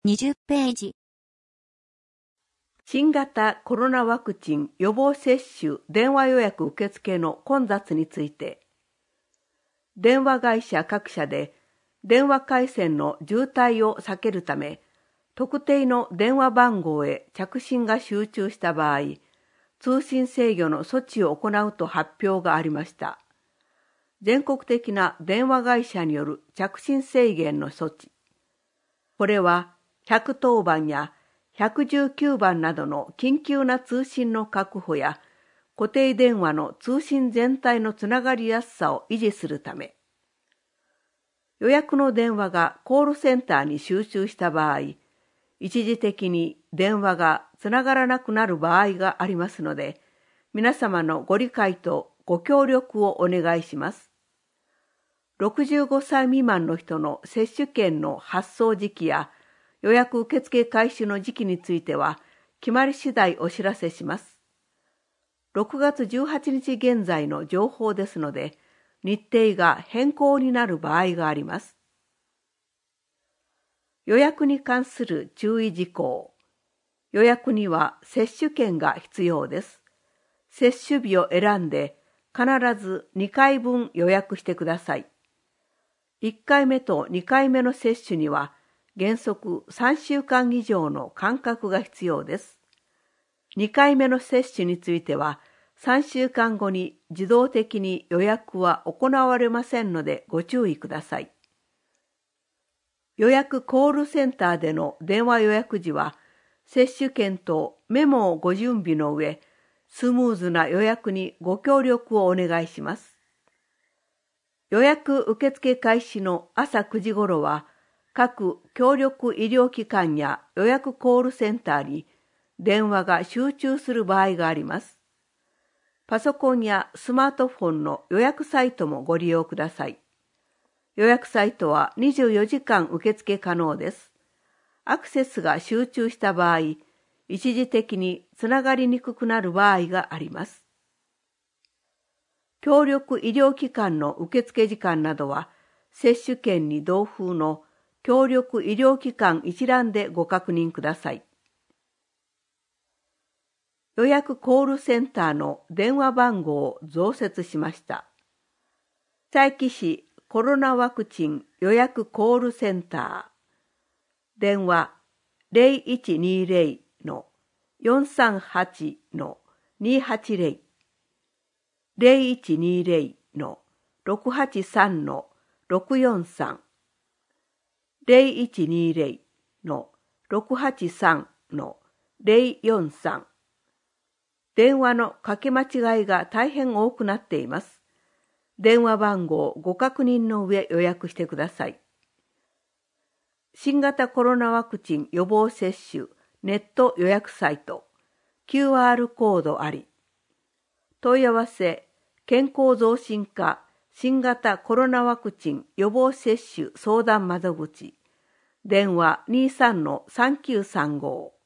20ページ。 新型コロナワクチン予防接種電話予約受付の混雑について、電話会社各社で電話回線の渋滞を避けるため、特定の電話番号へ着信が集中した場合、通信制御の措置を行うと発表がありました。全国的な電話会社による着信制限の措置。これは110番や119番などの緊急な通信の確保や固定電話の通信全体のつながりやすさを維持するため、予約の電話がコールセンターに集中した場合、一時的に電話がつながらなくなる場合がありますので、皆様のご理解とご協力をお願いします。65歳未満の人の接種券の発送時期や予約受付開始の時期については、決まり次第お知らせします。6月18日現在の情報ですので、日程が変更になる場合があります。予約に関する注意事項。予約には接種券が必要です。接種日を選んで必ず2回分予約してください。1回目と2回目の接種には原則3週間以上の間隔が必要です。2回目の接種については3週間後に自動的に予約は行われませんのでご注意ください。予約コールセンターでの電話予約時は接種券とメモをご準備の上、スムーズな予約にご協力をお願いします。予約受付開始の朝9時頃は、各協力医療機関や予約コールセンターに電話が集中する場合があります。パソコンやスマートフォンの予約サイトもご利用ください。予約サイトは24時間受付可能です。アクセスが集中した場合、一時的につながりにくくなる場合があります。協力医療機関の受付時間などは、接種券に同封の協力医療機関一覧でご確認ください。予約コールセンターの電話番号を増設しました。佐伯市コロナワクチン予約コールセンター。電話 0120-438-280 0120-683-643 0120-683-043電話のかけ間違いが大変多くなっています。電話番号をご確認の上予約してください。新型コロナワクチン予防接種ネット予約サイト QR コードあり。問い合わせ健康増進課新型コロナワクチン予防接種相談窓口電話 23-3935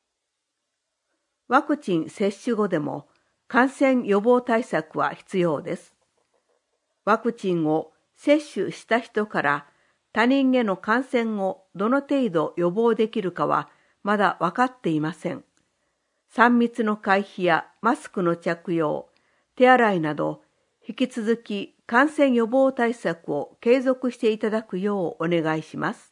ワクチン接種後でも感染予防対策は必要です。ワクチンを接種した人から他人への感染をどの程度予防できるかはまだ分かっていません。3密の回避やマスクの着用、手洗いなど、引き続き感染予防対策を継続していただくようお願いします。